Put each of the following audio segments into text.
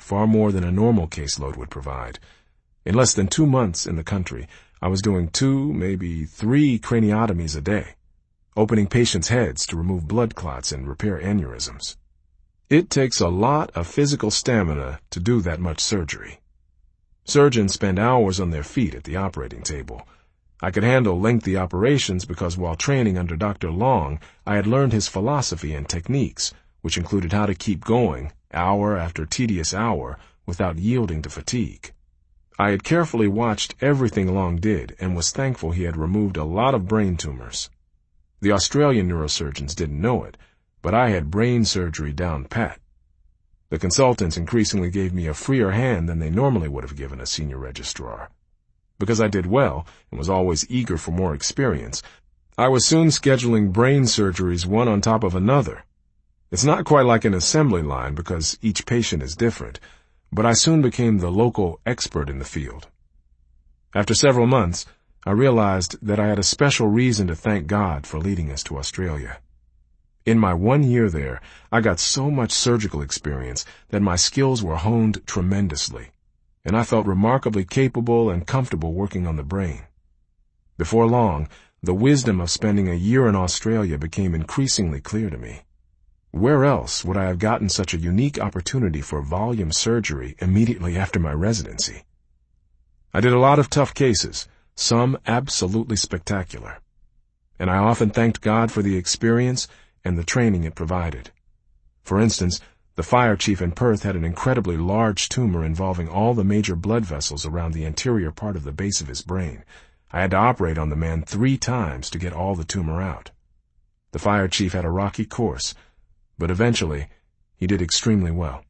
far more than a normal caseload would provide. In less than 2 months in the country, I was doing 2, maybe 3 craniotomies a day, opening patients' heads to remove blood clots and repair aneurysms. It takes a lot of physical stamina to do that much surgery. Surgeons spend hours on their feet at the operating table. I could handle lengthy operations because while training under Dr. Long, I had learned his philosophy and techniques, which included how to keep going, hour after tedious hour, without yielding to fatigue. I had carefully watched everything Long did and was thankful he had removed a lot of brain tumors. The Australian neurosurgeons didn't know it, but I had brain surgery down pat. The consultants increasingly gave me a freer hand than they normally would have given a senior registrar. Because I did well and was always eager for more experience, I was soon scheduling brain surgeries one on top of another. It's not quite like an assembly line because each patient is different, but I soon became the local expert in the field. After several months, I realized that I had a special reason to thank God for leading us to Australia. In my 1 year there, I got so much surgical experience that my skills were honed tremendously, and I felt remarkably capable and comfortable working on the brain. Before long, the wisdom of spending a year in Australia became increasingly clear to me. Where else would I have gotten such a unique opportunity for volume surgery immediately after my residency? I did a lot of tough cases, some absolutely spectacular, and I often thanked God for the experience and the training it provided. For instance, the fire chief in Perth had an incredibly large tumor involving all the major blood vessels around the anterior part of the base of his brain. I had to operate on the man 3 times to get all the tumor out. The fire chief had a rocky course, but eventually he did extremely well.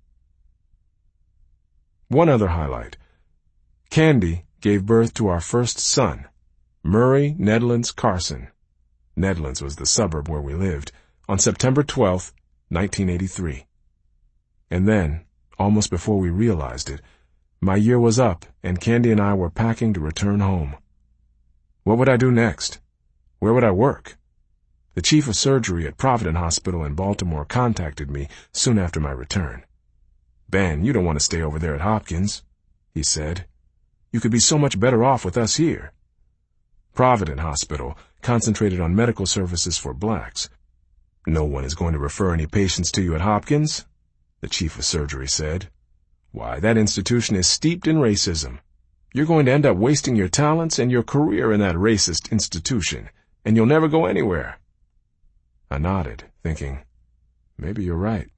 One other highlight. Candy gave birth to our first son, Murray Nedlands Carson. Nedlands was the suburb where we lived, on September 12, 1983. And then, almost before we realized it, my year was up and Candy and I were packing to return home. What would I do next? Where would I work? The chief of surgery at Providence Hospital in Baltimore contacted me soon after my return. "Ben, you don't want to stay over there at Hopkins," he said. "You could be so much better off with us here." Providence Hospital concentrated on medical services for blacks. "No one is going to refer any patients to you at Hopkins," the chief of surgery said. "Why, that institution is steeped in racism. You're going to end up wasting your talents and your career in that racist institution, and you'll never go anywhere." I nodded, thinking, maybe you're right.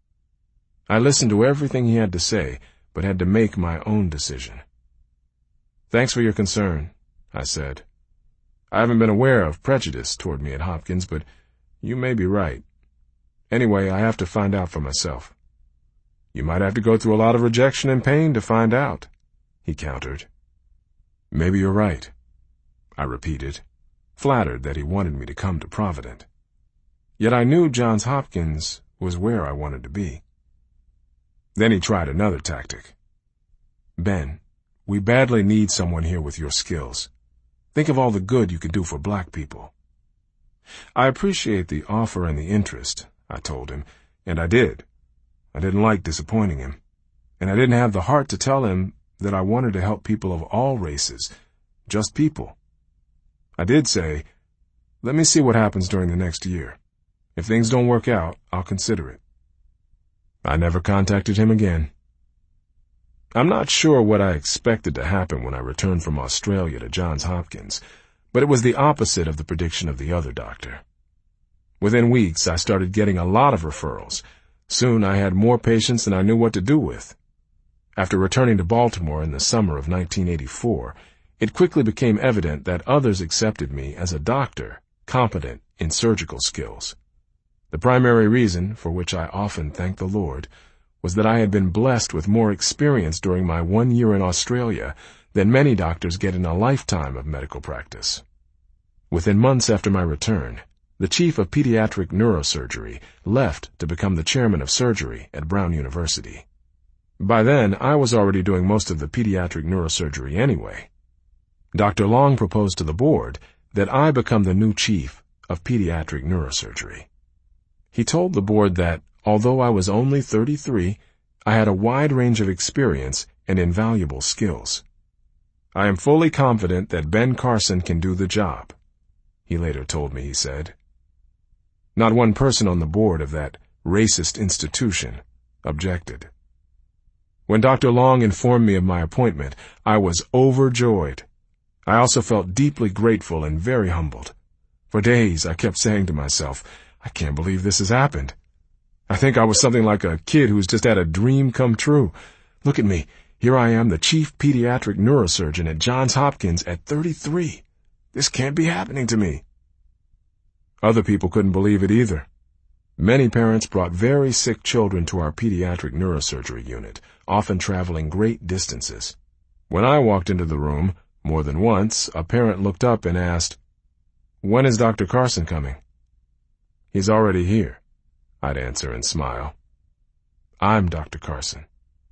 I listened to everything he had to say, but had to make my own decision. "Thanks for your concern," I said. "I haven't been aware of prejudice toward me at Hopkins, but you may be right. Anyway, I have to find out for myself." "You might have to go through a lot of rejection and pain to find out," he countered. "Maybe you're right," I repeated, flattered that he wanted me to come to Providence. Yet I knew Johns Hopkins was where I wanted to be. Then he tried another tactic. "Ben, we badly need someone here with your skills. Think of all the good you could do for black people." "I appreciate the offer and the interest," I told him, and I did. I didn't like disappointing him, and I didn't have the heart to tell him that I wanted to help people of all races, just people. I did say, "Let me see what happens during the next year. If things don't work out, I'll consider it." I never contacted him again. I'm not sure what I expected to happen when I returned from Australia to Johns Hopkins, but it was the opposite of the prediction of the other doctor. Within weeks, I started getting a lot of referrals. Soon I had more patients than I knew what to do with. After returning to Baltimore in the summer of 1984, it quickly became evident that others accepted me as a doctor, competent in surgical skills. The primary reason, for which I often thank the Lord, was that I had been blessed with more experience during my 1 year in Australia than many doctors get in a lifetime of medical practice. Within months after my return, the chief of pediatric neurosurgery left to become the chairman of surgery at Brown University. By then, I was already doing most of the pediatric neurosurgery anyway. Dr. Long proposed to the board that I become the new chief of pediatric neurosurgery. He told the board that, although I was only 33, I had a wide range of experience and invaluable skills. I am fully confident that Ben Carson can do the job, he later told me he said. Not one person on the board of that racist institution objected. When Dr. Long informed me of my appointment, I was overjoyed. I also felt deeply grateful and very humbled. For days, I kept saying to myself, I can't believe this has happened. I think I was something like a kid who's just had a dream come true. Look at me. Here I am, the chief pediatric neurosurgeon at Johns Hopkins at 33. This can't be happening to me. Other people couldn't believe it either. Many parents brought very sick children to our pediatric neurosurgery unit, often traveling great distances. When I walked into the room, more than once, a parent looked up and asked, "When is Dr. Carson coming?" "He's already here," I'd answer and smile. "I'm Dr. Carson."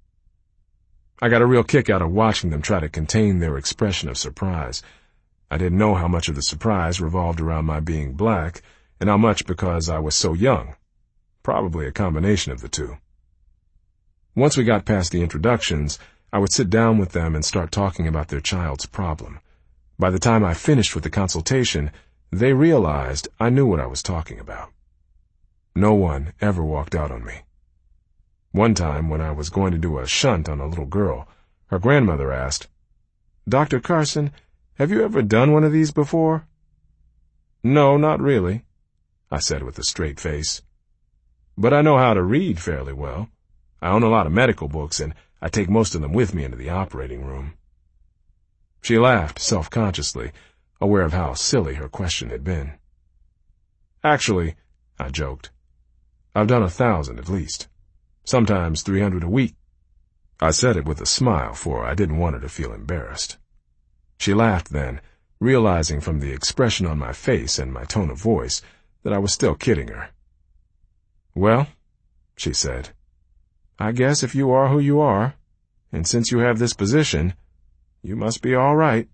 I got a real kick out of watching them try to contain their expression of surprise. I didn't know how much of the surprise revolved around my being black, and how much because I was so young. Probably a combination of the two. Once we got past the introductions, I would sit down with them and start talking about their child's problem. By the time I finished with the consultation, they realized I knew what I was talking about. No one ever walked out on me. One time, when I was going to do a shunt on a little girl, her grandmother asked, "Dr. Carson, have you ever done one of these before?" "No, not really," I said with a straight face. "But I know how to read fairly well. I own a lot of medical books, and I take most of them with me into the operating room." She laughed self-consciously, aware of how silly her question had been. "Actually," I joked, "I've done 1,000 at least. Sometimes 300 a week." I said it with a smile, for I didn't want her to feel embarrassed. She laughed then, realizing from the expression on my face and my tone of voice that I was still kidding her. "Well," she said, "I guess if you are who you are, and since you have this position, you must be all right."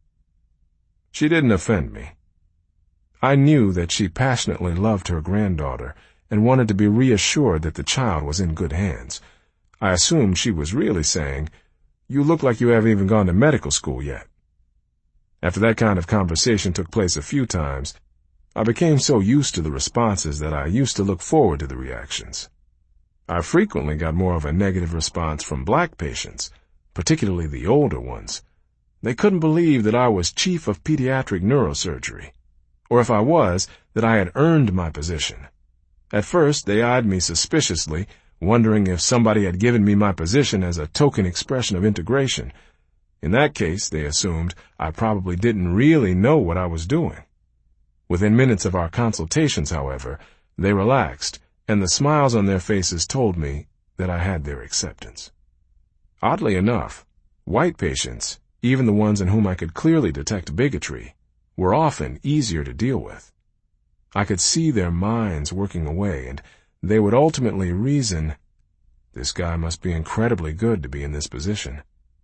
She didn't offend me. I knew that she passionately loved her granddaughter and wanted to be reassured that the child was in good hands. I assumed she was really saying, "You look like you haven't even gone to medical school yet." After that kind of conversation took place a few times, I became so used to the responses that I used to look forward to the reactions. I frequently got more of a negative response from black patients, particularly the older ones. They couldn't believe that I was chief of pediatric neurosurgery, or if I was, that I had earned my position. At first, they eyed me suspiciously, wondering if somebody had given me my position as a token expression of integration. In that case, they assumed I probably didn't really know what I was doing. Within minutes of our consultations, however, they relaxed, and the smiles on their faces told me that I had their acceptance. Oddly enough, white patients, even the ones in whom I could clearly detect bigotry, were often easier to deal with. I could see their minds working away, and they would ultimately reason, "This guy must be incredibly good to be in this position."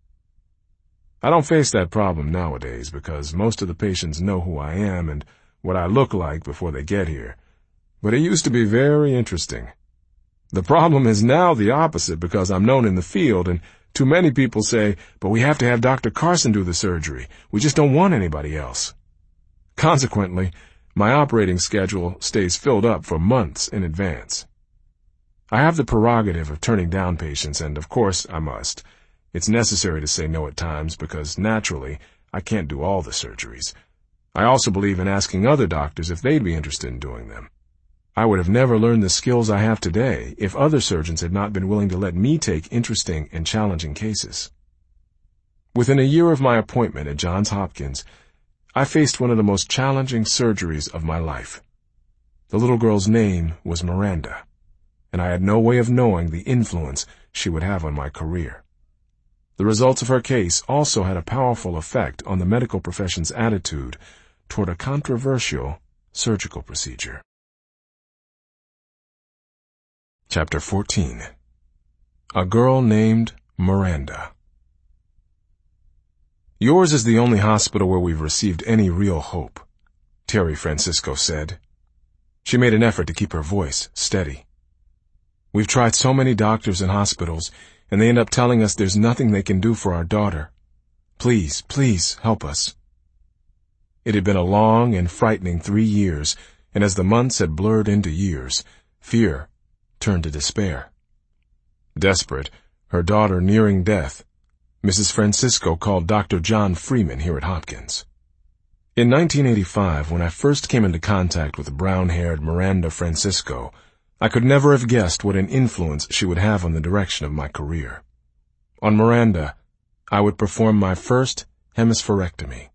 I don't face that problem nowadays because most of the patients know who I am and what I look like before they get here, but it used to be very interesting. The problem is now the opposite because I'm known in the field, and too many people say, "But we have to have Dr. Carson do the surgery. We just don't want anybody else." Consequently, my operating schedule stays filled up for months in advance. I have the prerogative of turning down patients, and of course I must. It's necessary to say no at times because, naturally, I can't do all the surgeries. I also believe in asking other doctors if they'd be interested in doing them. I would have never learned the skills I have today if other surgeons had not been willing to let me take interesting and challenging cases. Within a year of my appointment at Johns Hopkins, I faced one of the most challenging surgeries of my life. The little girl's name was Miranda, and I had no way of knowing the influence she would have on my career. The results of her case also had a powerful effect on the medical profession's attitude toward a controversial surgical procedure. Chapter 14. A Girl Named Miranda. "Yours is the only hospital where we've received any real hope," Terry Francisco said. She made an effort to keep her voice steady. We've tried so many doctors and hospitals, and they end up telling us there's nothing they can do for our daughter. Please, please help us." It had been a long and frightening 3 years, and as the months had blurred into years, fear turned to despair. Desperate, her daughter nearing death, Mrs. Francisco called Dr. John Freeman here at Hopkins. In 1985, when I first came into contact with brown-haired Miranda Francisco, I could never have guessed what an influence she would have on the direction of my career. On Miranda, I would perform my first hemispherectomy.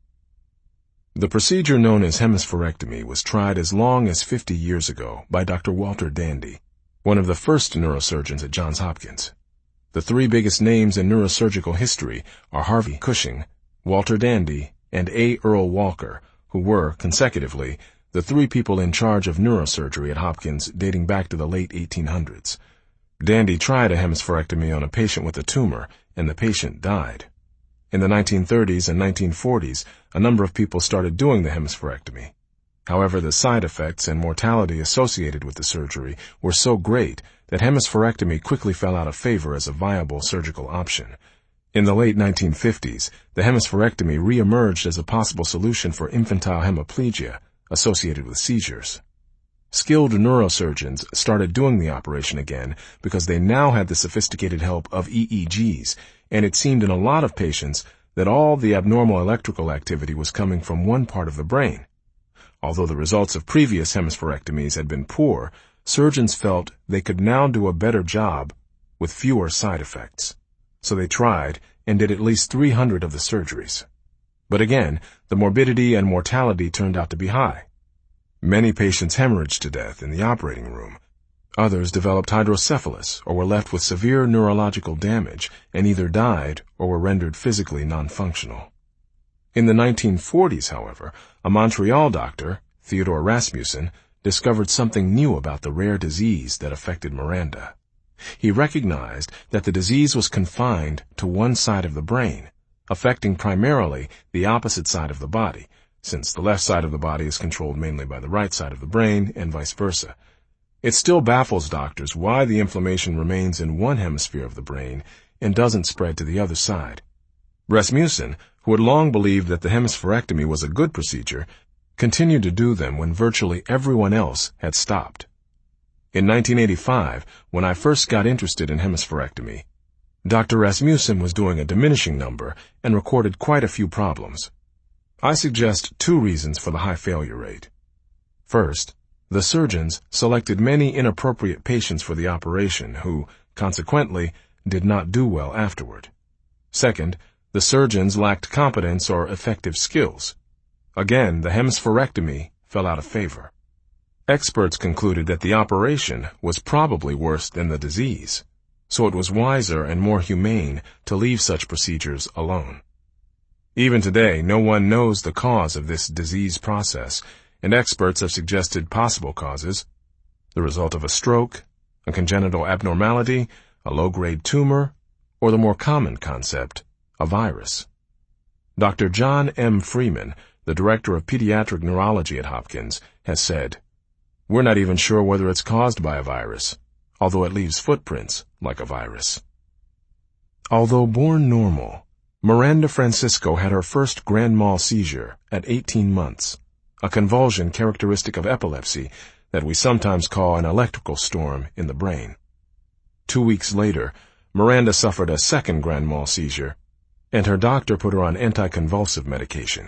The procedure known as hemispherectomy was tried as long as 50 years ago by Dr. Walter Dandy, one of the first neurosurgeons at Johns Hopkins. The 3 biggest names in neurosurgical history are Harvey Cushing, Walter Dandy, and A. Earl Walker, who were, consecutively, the 3 people in charge of neurosurgery at Hopkins dating back to the late 1800s. Dandy tried a hemispherectomy on a patient with a tumor, and the patient died. In the 1930s and 1940s, a number of people started doing the hemispherectomy. However, the side effects and mortality associated with the surgery were so great that hemispherectomy quickly fell out of favor as a viable surgical option. In the late 1950s, the hemispherectomy re-emerged as a possible solution for infantile hemiplegia associated with seizures. Skilled neurosurgeons started doing the operation again because they now had the sophisticated help of EEGs, and it seemed in a lot of patients that all the abnormal electrical activity was coming from one part of the brain. Although the results of previous hemispherectomies had been poor, surgeons felt they could now do a better job with fewer side effects. So they tried and did at least 300 of the surgeries. But again, the morbidity and mortality turned out to be high. Many patients hemorrhaged to death in the operating room. Others developed hydrocephalus or were left with severe neurological damage and either died or were rendered physically non-functional. In the 1940s, however, a Montreal doctor, Theodore Rasmussen, discovered something new about the rare disease that affected Miranda. He recognized that the disease was confined to one side of the brain, affecting primarily the opposite side of the body, since the left side of the body is controlled mainly by the right side of the brain and vice versa. It still baffles doctors why the inflammation remains in one hemisphere of the brain and doesn't spread to the other side. Rasmussen, who had long believed that the hemispherectomy was a good procedure, continued to do them when virtually everyone else had stopped. In 1985, when I first got interested in hemispherectomy, Dr. Rasmussen was doing a diminishing number and recorded quite a few problems. I suggest 2 reasons for the high failure rate. First, the surgeons selected many inappropriate patients for the operation who, consequently, did not do well afterward. Second, the surgeons lacked competence or effective skills. Again, the hemispherectomy fell out of favor. Experts concluded that the operation was probably worse than the disease, so it was wiser and more humane to leave such procedures alone. Even today, no one knows the cause of this disease process, and experts have suggested possible causes: the result of a stroke, a congenital abnormality, a low-grade tumor, or the more common concept, a virus. Dr. John M. Freeman, the director of pediatric neurology at Hopkins, has said, "We're not even sure whether it's caused by a virus, although it leaves footprints like a virus." Although born normal, Miranda Francisco had her first grand mal seizure at 18 months, a convulsion characteristic of epilepsy that we sometimes call an electrical storm in the brain. 2 weeks later, Miranda suffered a second grand mal seizure, and her doctor put her on anticonvulsive medication.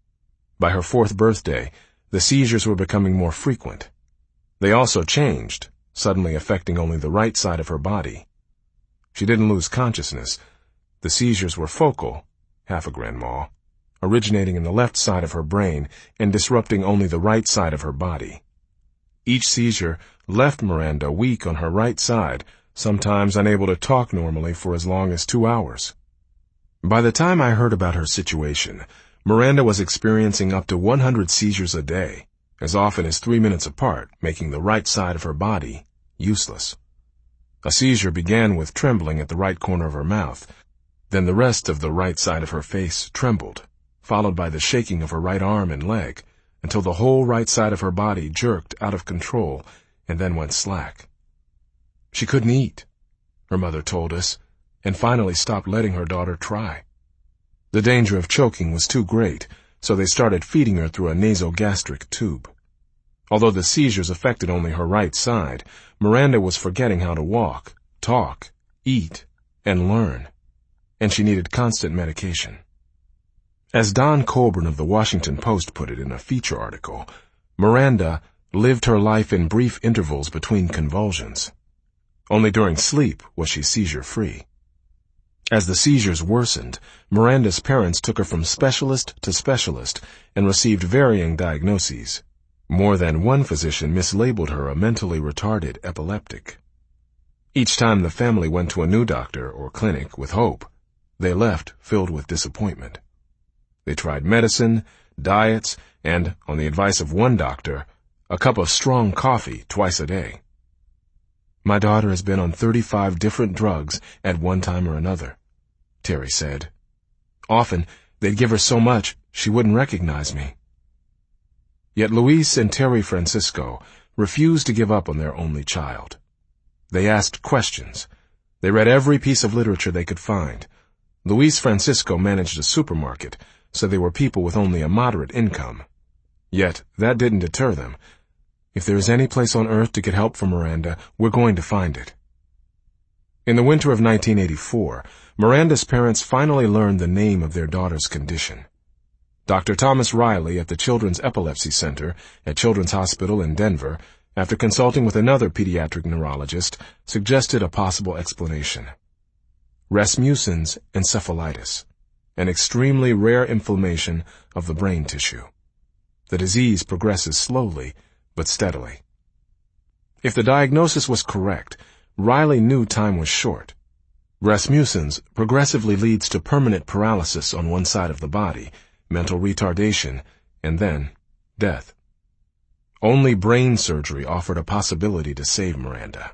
By her 4th birthday, the seizures were becoming more frequent. They also changed, suddenly affecting only the right side of her body. She didn't lose consciousness. The seizures were focal, half a grand mal, originating in the left side of her brain and disrupting only the right side of her body. Each seizure left Miranda weak on her right side, sometimes unable to talk normally for as long as 2 hours. By the time I heard about her situation, Miranda was experiencing up to 100 seizures a day, as often as 3 minutes apart, making the right side of her body useless. A seizure began with trembling at the right corner of her mouth. Then the rest of the right side of her face trembled, followed by the shaking of her right arm and leg, until the whole right side of her body jerked out of control and then went slack. She couldn't eat, her mother told us, and finally stopped letting her daughter try. The danger of choking was too great, so they started feeding her through a nasogastric tube. Although the seizures affected only her right side, Miranda was forgetting how to walk, talk, eat, and learn, and she needed constant medication. As Don Colburn of the Washington Post put it in a feature article, Miranda lived her life in brief intervals between convulsions. Only during sleep was she seizure-free. As the seizures worsened, Miranda's parents took her from specialist to specialist and received varying diagnoses. More than one physician mislabeled her a mentally retarded epileptic. Each time the family went to a new doctor or clinic with hope, they left filled with disappointment. They tried medicine, diets, and, on the advice of one doctor, a cup of strong coffee twice a day. "My daughter has been on 35 different drugs at one time or another," Terry said. "Often, they'd give her so much she wouldn't recognize me." Yet Luis and Terry Francisco refused to give up on their only child. They asked questions. They read every piece of literature they could find. Luis Francisco managed a supermarket, so they were people with only a moderate income. Yet that didn't deter them. "If there is any place on earth to get help for Miranda, we're going to find it." In the winter of 1984, Miranda's parents finally learned the name of their daughter's condition. Dr. Thomas Riley at the Children's Epilepsy Center at Children's Hospital in Denver, after consulting with another pediatric neurologist, suggested a possible explanation. Rasmussen's encephalitis, an extremely rare inflammation of the brain tissue. The disease progresses slowly but steadily. If the diagnosis was correct, Riley knew time was short. Rasmussen's progressively leads to permanent paralysis on one side of the body, mental retardation, and then death. Only brain surgery offered a possibility to save Miranda.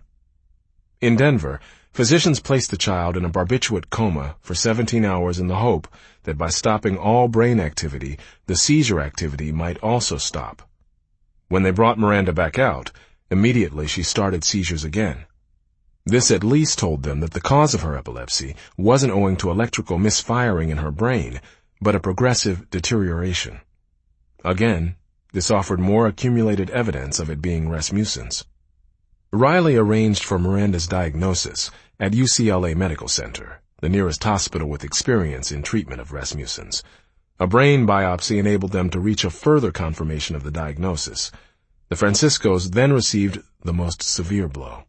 In Denver, physicians placed the child in a barbiturate coma for 17 hours in the hope that by stopping all brain activity, the seizure activity might also stop. When they brought Miranda back out, immediately she started seizures again. This at least told them that the cause of her epilepsy wasn't owing to electrical misfiring in her brain, but a progressive deterioration. Again, this offered more accumulated evidence of it being Rasmussen's. Riley arranged for Miranda's diagnosis at UCLA Medical Center, the nearest hospital with experience in treatment of Rasmussen's. A brain biopsy enabled them to reach a further confirmation of the diagnosis. The Franciscos then received the most severe blow.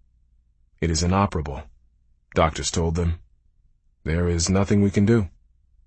"It is inoperable," doctors told them. "There is nothing we can do."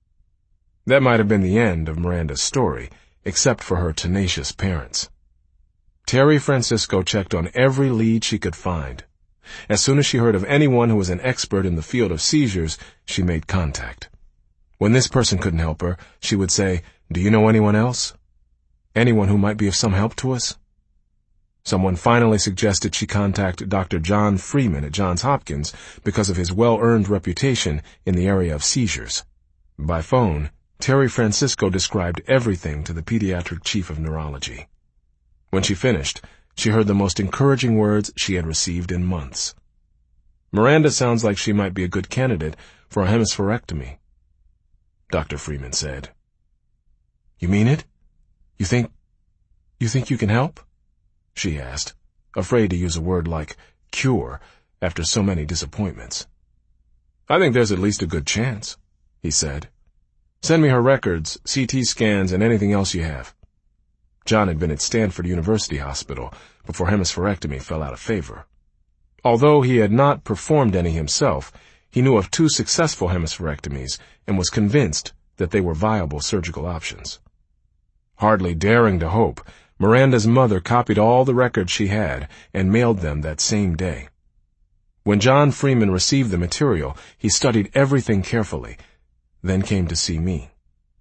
That might have been the end of Miranda's story, except for her tenacious parents. Terry Francisco checked on every lead she could find. As soon as she heard of anyone who was an expert in the field of seizures, she made contact. When this person couldn't help her, she would say, "Do you know anyone else? Anyone who might be of some help to us?" Someone finally suggested she contact Dr. John Freeman at Johns Hopkins because of his well-earned reputation in the area of seizures. By phone, Terry Francisco described everything to the pediatric chief of neurology. When she finished, she heard the most encouraging words she had received in months. "Miranda sounds like she might be a good candidate for a hemispherectomy," Dr. Freeman said. "You mean it? You think you can help?" she asked, afraid to use a word like cure after so many disappointments. "I think there's at least a good chance," he said. "Send me her records, CT scans, and anything else you have." John had been at Stanford University Hospital before hemispherectomy fell out of favor. Although he had not performed any himself, he knew of 2 successful hemispherectomies and was convinced that they were viable surgical options. Hardly daring to hope, Miranda's mother copied all the records she had and mailed them that same day. When John Freeman received the material, he studied everything carefully, then came to see me.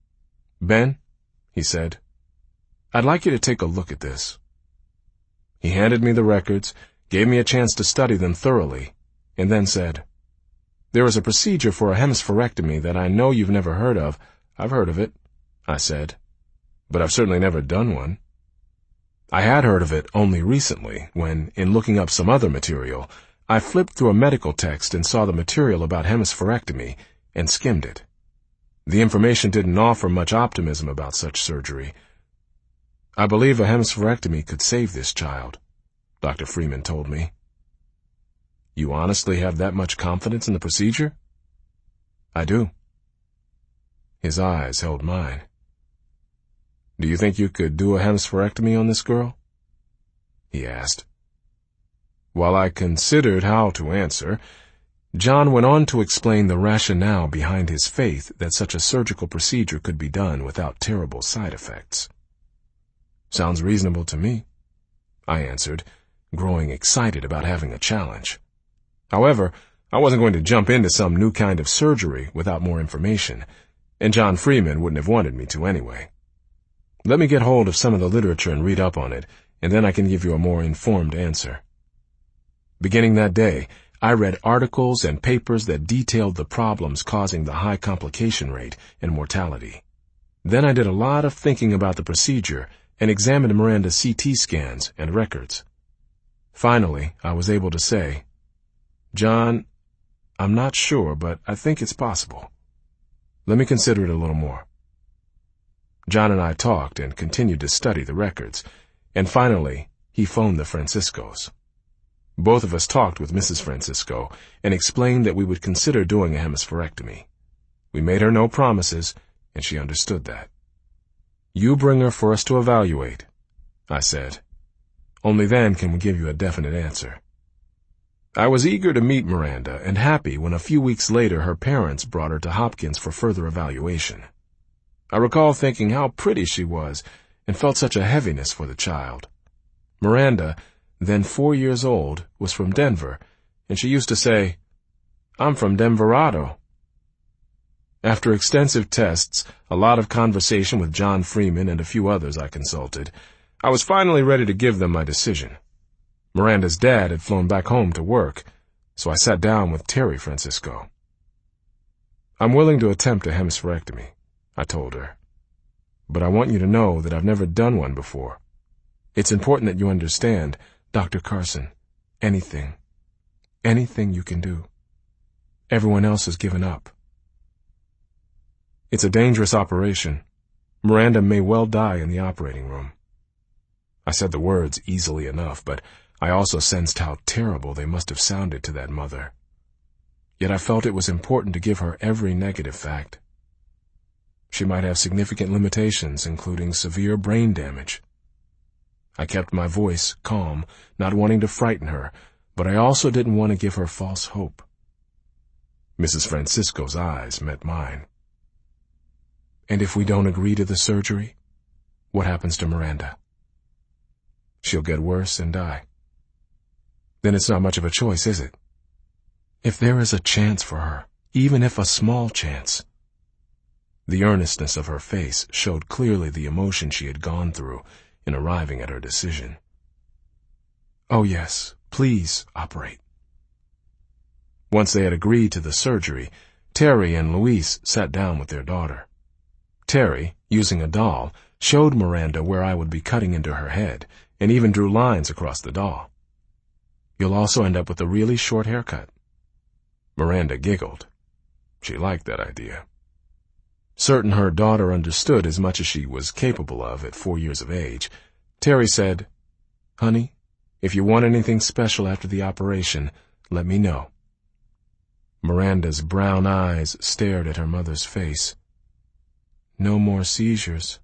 "Ben," he said, "I'd like you to take a look at this." He handed me the records, gave me a chance to study them thoroughly, and then said, "There is a procedure for a hemispherectomy that I know you've never heard of." "I've heard of it," I said, "but I've certainly never done one." I had heard of it only recently when, in looking up some other material, I flipped through a medical text and saw the material about hemispherectomy and skimmed it. The information didn't offer much optimism about such surgery. "I believe a hemispherectomy could save this child," Dr. Freeman told me. "You honestly have that much confidence in the procedure?" "I do." His eyes held mine. "Do you think you could do a hemispherectomy on this girl?" he asked. While I considered how to answer, John went on to explain the rationale behind his faith that such a surgical procedure could be done without terrible side effects. "Sounds reasonable to me," I answered, growing excited about having a challenge. However, I wasn't going to jump into some new kind of surgery without more information, and John Freeman wouldn't have wanted me to anyway. "Let me get hold of some of the literature and read up on it, and then I can give you a more informed answer." Beginning that day, I read articles and papers that detailed the problems causing the high complication rate and mortality. Then I did a lot of thinking about the procedure and examined Miranda's CT scans and records. Finally, I was able to say, "John, I'm not sure, but I think it's possible. Let me consider it a little more." John and I talked and continued to study the records, and finally, he phoned the Franciscos. Both of us talked with Mrs. Francisco and explained that we would consider doing a hemispherectomy. We made her no promises, and she understood that. "You bring her for us to evaluate," I said. "Only then can we give you a definite answer." I was eager to meet Miranda and happy when a few weeks later her parents brought her to Hopkins for further evaluation. I recall thinking how pretty she was and felt such a heaviness for the child. Miranda, then 4 years old, was from Denver, and she used to say, "I'm from Denverado." After extensive tests, a lot of conversation with John Freeman and a few others I consulted, I was finally ready to give them my decision. Miranda's dad had flown back home to work, so I sat down with Terry Francisco. "I'm willing to attempt a hemispherectomy," I told her. "But I want you to know that I've never done one before. It's important that you understand, Dr. Carson, anything you can do. Everyone else has given up. It's a dangerous operation. Miranda may well die in the operating room." I said the words easily enough, but I also sensed how terrible they must have sounded to that mother. Yet I felt it was important to give her every negative fact. She might have significant limitations, including severe brain damage. I kept my voice calm, not wanting to frighten her, but I also didn't want to give her false hope. Mrs. Francisco's eyes met mine. "And if we don't agree to the surgery, what happens to Miranda?" "She'll get worse and die." "Then it's not much of a choice, is it?" "If there is a chance for her, even if a small chance." The earnestness of her face showed clearly the emotion she had gone through in arriving at her decision. "Oh yes, please operate." Once they had agreed to the surgery, Terry and Luis sat down with their daughter. Terry, using a doll, showed Miranda where I would be cutting into her head, and even drew lines across the doll. "You'll also end up with a really short haircut." Miranda giggled. She liked that idea. Certain her daughter understood as much as she was capable of at 4 years of age, Terry said, "Honey, if you want anything special after the operation, let me know." Miranda's brown eyes stared at her mother's face. "No more seizures."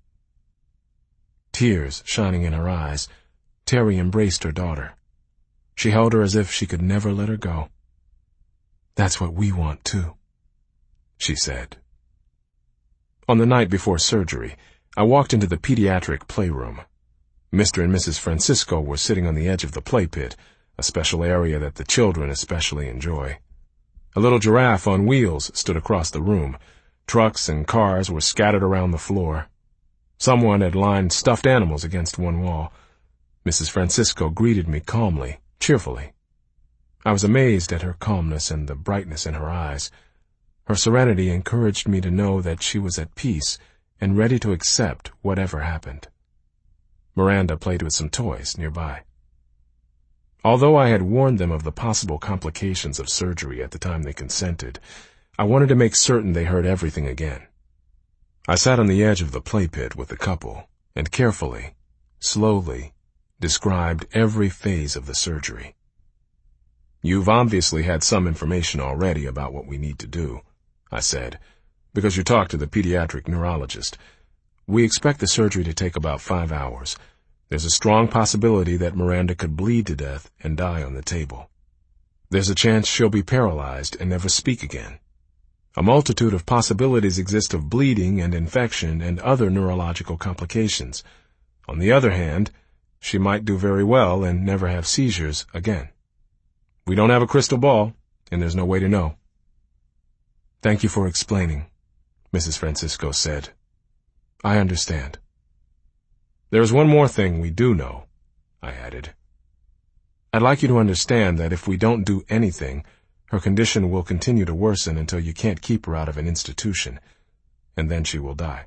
Tears shining in her eyes, Terry embraced her daughter. She held her as if she could never let her go. "That's what we want, too," she said. On the night before surgery, I walked into the pediatric playroom. Mr. and Mrs. Francisco were sitting on the edge of the play pit, a special area that the children especially enjoy. A little giraffe on wheels stood across the room. Trucks and cars were scattered around the floor. Someone had lined stuffed animals against one wall. Mrs. Francisco greeted me calmly, cheerfully. I was amazed at her calmness and the brightness in her eyes. Her serenity encouraged me to know that she was at peace and ready to accept whatever happened. Miranda played with some toys nearby. Although I had warned them of the possible complications of surgery at the time they consented, I wanted to make certain they heard everything again. I sat on the edge of the play pit with the couple and carefully, slowly, described every phase of the surgery. "You've obviously had some information already about what we need to do," I said, "because you talked to the pediatric neurologist. We expect the surgery to take about 5 hours. There's a strong possibility that Miranda could bleed to death and die on the table. There's a chance she'll be paralyzed and never speak again. A multitude of possibilities exist of bleeding and infection and other neurological complications. On the other hand, she might do very well and never have seizures again. We don't have a crystal ball, and there's no way to know." "Thank you for explaining," Mrs. Francisco said. "I understand." "There's one more thing we do know," I added. "I'd like you to understand that if we don't do anything, her condition will continue to worsen until you can't keep her out of an institution, and then she will die."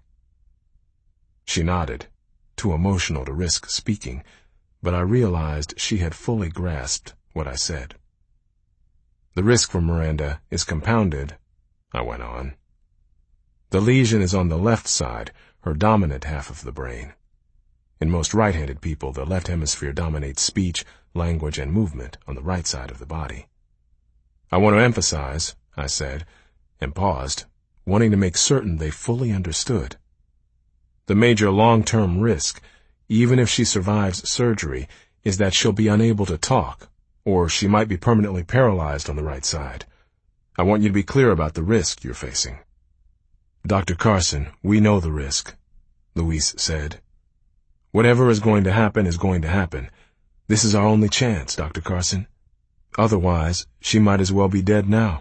She nodded, too emotional to risk speaking, but I realized she had fully grasped what I said. "The risk for Miranda is compounded," I went on. "The lesion is on the left side, her dominant half of the brain. In most right-handed people, the left hemisphere dominates speech, language, and movement on the right side of the body. I want to emphasize," I said, and paused, wanting to make certain they fully understood. "The major long-term risk, even if she survives surgery, is that she'll be unable to talk, or she might be permanently paralyzed on the right side. I want you to be clear about the risk you're facing." "Dr. Carson, we know the risk," Luis said. "Whatever is going to happen is going to happen. This is our only chance, Dr. Carson. Otherwise, she might as well be dead now."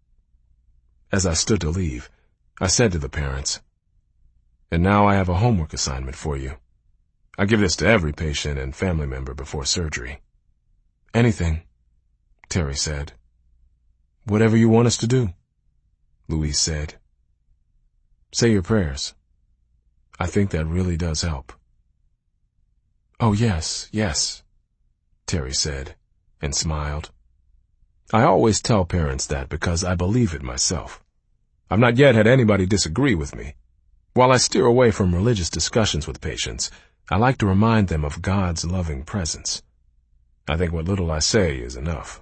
As I stood to leave, I said to the parents, "And now I have a homework assignment for you. I give this to every patient and family member before surgery." "Anything," Terry said. "Whatever you want us to do," Luis said. "Say your prayers. I think that really does help." "Oh, yes, yes," Terry said, and smiled. I always tell parents that because I believe it myself. I've not yet had anybody disagree with me. While I steer away from religious discussions with patients, I like to remind them of God's loving presence. I think what little I say is enough.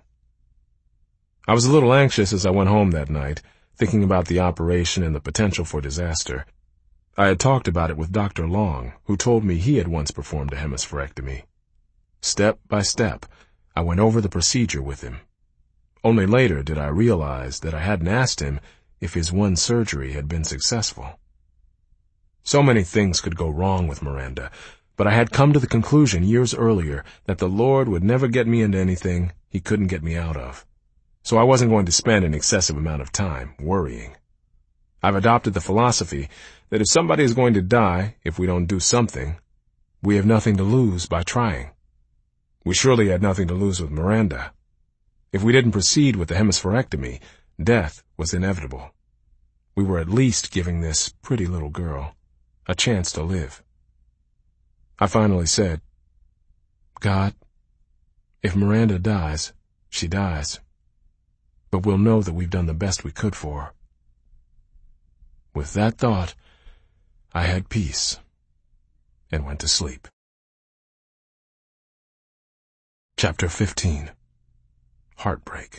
I was a little anxious as I went home that night, thinking about the operation and the potential for disaster. I had talked about it with Dr. Long, who told me he had once performed a hemispherectomy. Step by step, I went over the procedure with him. Only later did I realize that I hadn't asked him if his one surgery had been successful. So many things could go wrong with Miranda, but I had come to the conclusion years earlier that the Lord would never get me into anything He couldn't get me out of. So I wasn't going to spend an excessive amount of time worrying. I've adopted the philosophy that if somebody is going to die if we don't do something, we have nothing to lose by trying. We surely had nothing to lose with Miranda. If we didn't proceed with the hemispherectomy, death was inevitable. We were at least giving this pretty little girl a chance to live. I finally said, "God, if Miranda dies, she dies. But we'll know that we've done the best we could for her." With that thought, I had peace and went to sleep. Chapter 15. Heartbreak.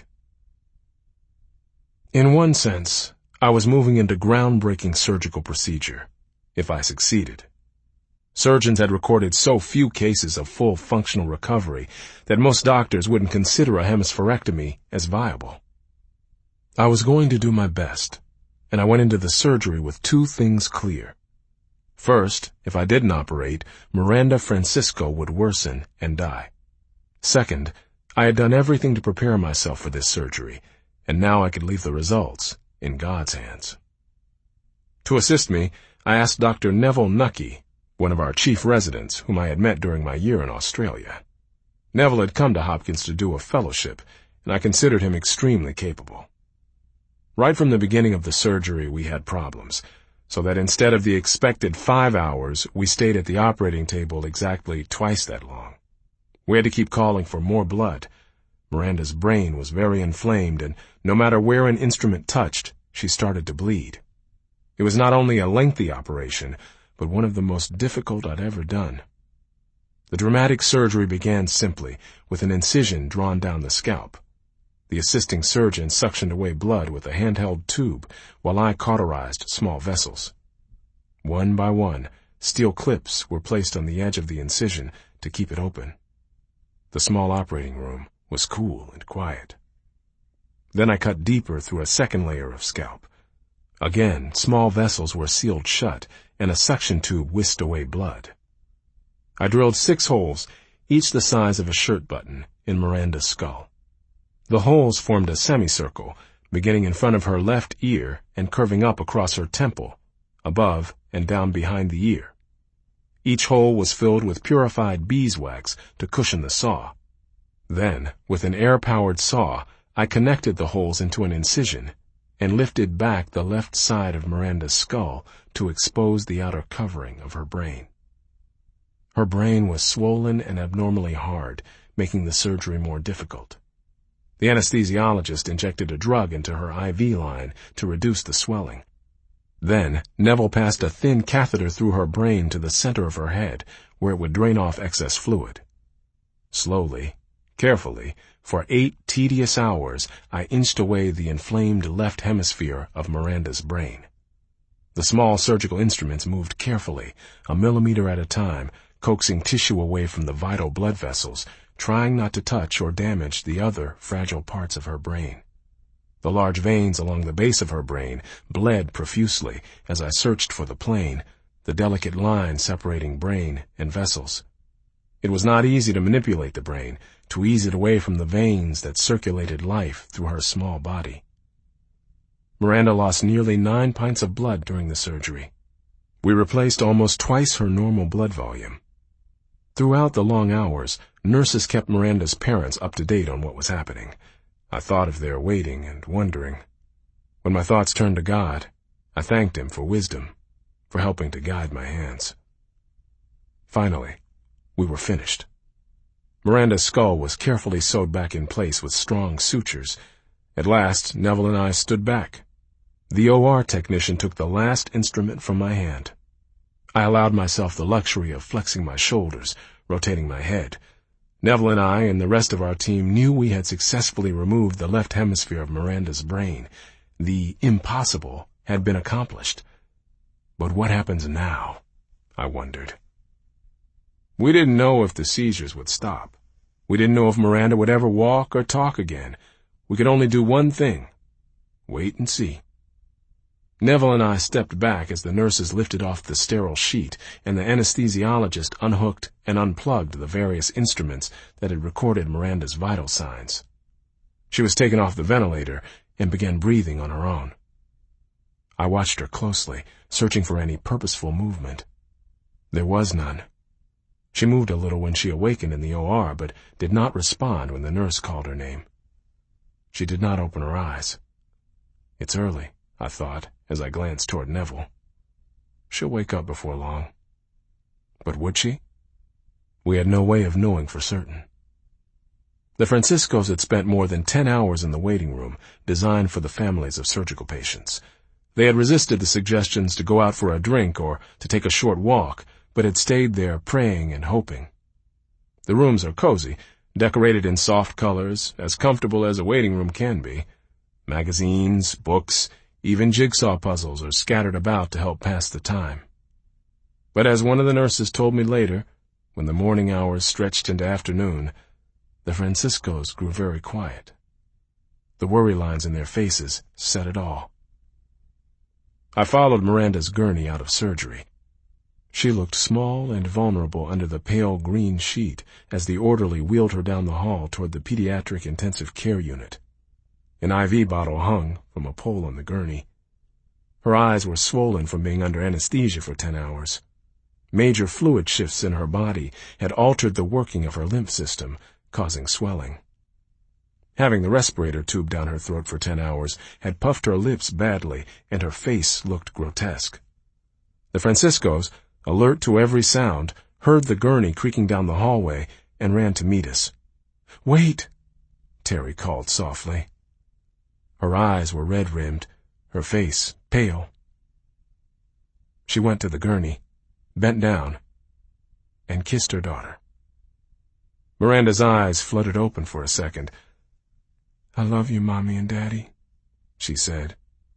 In one sense, I was moving into groundbreaking surgical procedure, if I succeeded. Surgeons had recorded so few cases of full functional recovery that most doctors wouldn't consider a hemispherectomy as viable. I was going to do my best, and I went into the surgery with two things clear. First, if I didn't operate, Miranda Francisco would worsen and die. Second, I had done everything to prepare myself for this surgery, and now I could leave the results in God's hands. To assist me, I asked Dr. Neville Nucky, one of our chief residents, whom I had met during my year in Australia. Neville had come to Hopkins to do a fellowship, and I considered him extremely capable. Right from the beginning of the surgery, we had problems, so that instead of the expected 5 hours, we stayed at the operating table exactly twice that long. We had to keep calling for more blood. Miranda's brain was very inflamed, and no matter where an instrument touched, she started to bleed. It was not only a lengthy operation, but one of the most difficult I'd ever done. The dramatic surgery began simply, with an incision drawn down the scalp. The assisting surgeon suctioned away blood with a handheld tube, while I cauterized small vessels. One by one, steel clips were placed on the edge of the incision to keep it open. The small operating room was cool and quiet. Then I cut deeper through a second layer of scalp. Again, small vessels were sealed shut, and a suction tube whisked away blood. I drilled 6 holes, each the size of a shirt button, in Miranda's skull. The holes formed a semicircle, beginning in front of her left ear and curving up across her temple, above and down behind the ear. Each hole was filled with purified beeswax to cushion the saw. Then, with an air-powered saw, I connected the holes into an incision and lifted back the left side of Miranda's skull to expose the outer covering of her brain. Her brain was swollen and abnormally hard, making the surgery more difficult. The anesthesiologist injected a drug into her IV line to reduce the swelling. Then, Neville passed a thin catheter through her brain to the center of her head, where it would drain off excess fluid. Slowly, carefully, for 8 tedious hours, I inched away the inflamed left hemisphere of Miranda's brain. The small surgical instruments moved carefully, a millimeter at a time, coaxing tissue away from the vital blood vessels, trying not to touch or damage the other fragile parts of her brain. The large veins along the base of her brain bled profusely as I searched for the plane, the delicate line separating brain and vessels. It was not easy to manipulate the brain, to ease it away from the veins that circulated life through her small body. Miranda lost nearly 9 pints of blood during the surgery. We replaced almost twice her normal blood volume. Throughout the long hours, nurses kept Miranda's parents up to date on what was happening. I thought of their waiting and wondering. When my thoughts turned to God, I thanked Him for wisdom, for helping to guide my hands. Finally, we were finished. Miranda's skull was carefully sewed back in place with strong sutures. At last, Neville and I stood back. The OR technician took the last instrument from my hand. I allowed myself the luxury of flexing my shoulders, rotating my head. Neville and I and the rest of our team knew we had successfully removed the left hemisphere of Miranda's brain. The impossible had been accomplished. But what happens now? I wondered. We didn't know if the seizures would stop. We didn't know if Miranda would ever walk or talk again. We could only do one thing: wait and see. Neville and I stepped back as the nurses lifted off the sterile sheet and the anesthesiologist unhooked and unplugged the various instruments that had recorded Miranda's vital signs. She was taken off the ventilator and began breathing on her own. I watched her closely, searching for any purposeful movement. There was none. She moved a little when she awakened in the OR, but did not respond when the nurse called her name. She did not open her eyes. It's early, I thought, as I glanced toward Neville. She'll wake up before long. But would she? We had no way of knowing for certain. The Franciscos had spent more than 10 hours in the waiting room, designed for the families of surgical patients. They had resisted the suggestions to go out for a drink or to take a short walk, but had stayed there praying and hoping. The rooms are cozy, decorated in soft colors, as comfortable as a waiting room can be. Magazines, books, even jigsaw puzzles are scattered about to help pass the time. But as one of the nurses told me later, when the morning hours stretched into afternoon, the Franciscos grew very quiet. The worry lines in their faces said it all. I followed Miranda's gurney out of surgery. She looked small and vulnerable under the pale green sheet as the orderly wheeled her down the hall toward the pediatric intensive care unit. An IV bottle hung from a pole on the gurney. Her eyes were swollen from being under anesthesia for 10 hours. Major fluid shifts in her body had altered the working of her lymph system, causing swelling. Having the respirator tube down her throat for 10 hours had puffed her lips badly, and her face looked grotesque. The Franciscos, alert to every sound, heard the gurney creaking down the hallway and ran to meet us. "Wait," Terry called softly. Her eyes were red-rimmed, her face pale. She went to the gurney, bent down, and kissed her daughter. Miranda's eyes fluttered open for a second. "I love you, Mommy and Daddy," she said.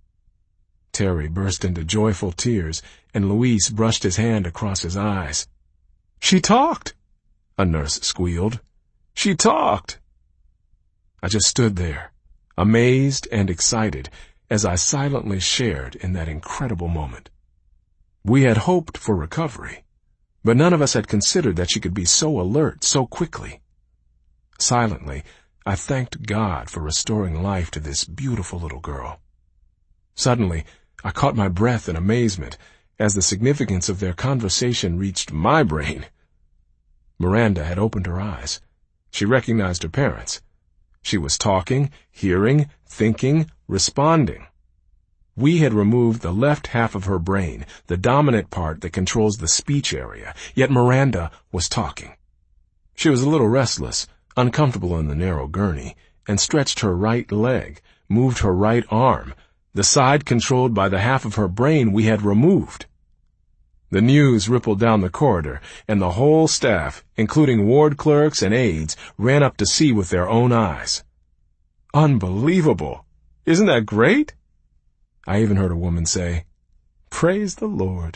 Terry burst into joyful tears, and Luis brushed his hand across his eyes. "She talked!" a nurse squealed. "She talked!" I just stood there, amazed and excited, as I silently shared in that incredible moment. We had hoped for recovery, but none of us had considered that she could be so alert so quickly. Silently, I thanked God for restoring life to this beautiful little girl. Suddenly, I caught my breath in amazement as the significance of their conversation reached my brain. Miranda had opened her eyes. She recognized her parents. She was talking, hearing, thinking, responding. We had removed the left half of her brain, the dominant part that controls the speech area, yet Miranda was talking. She was a little restless, uncomfortable in the narrow gurney, and stretched her right leg, moved her right arm, the side controlled by the half of her brain we had removed. The news rippled down the corridor, and the whole staff, including ward clerks and aides, ran up to see with their own eyes. "Unbelievable! Isn't that great?" I even heard a woman say, "Praise the Lord."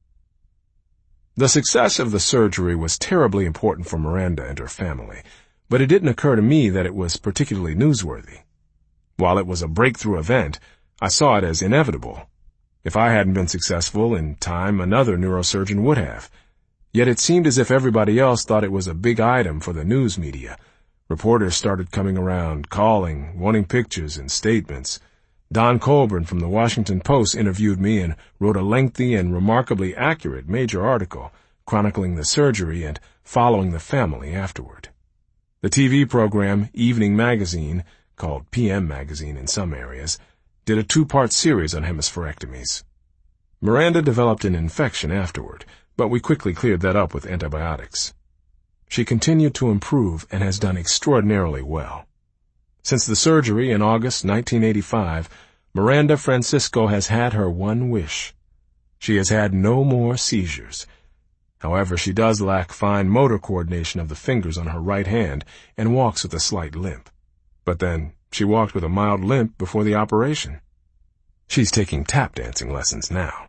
The success of the surgery was terribly important for Miranda and her family, but it didn't occur to me that it was particularly newsworthy. While it was a breakthrough event, I saw it as inevitable. If I hadn't been successful, in time another neurosurgeon would have. Yet it seemed as if everybody else thought it was a big item for the news media. Reporters started coming around, calling, wanting pictures and statements. Don Colburn from the Washington Post interviewed me and wrote a lengthy and remarkably accurate major article chronicling the surgery and following the family afterward. The TV program Evening Magazine, called PM Magazine in some areas, did a 2-part series on hemispherectomies. Miranda developed an infection afterward, but we quickly cleared that up with antibiotics. She continued to improve and has done extraordinarily well. Since the surgery in August 1985, Miranda Francisco has had her one wish. She has had no more seizures. However, she does lack fine motor coordination of the fingers on her right hand and walks with a slight limp. But then, she walked with a mild limp before the operation. She's taking tap dancing lessons now.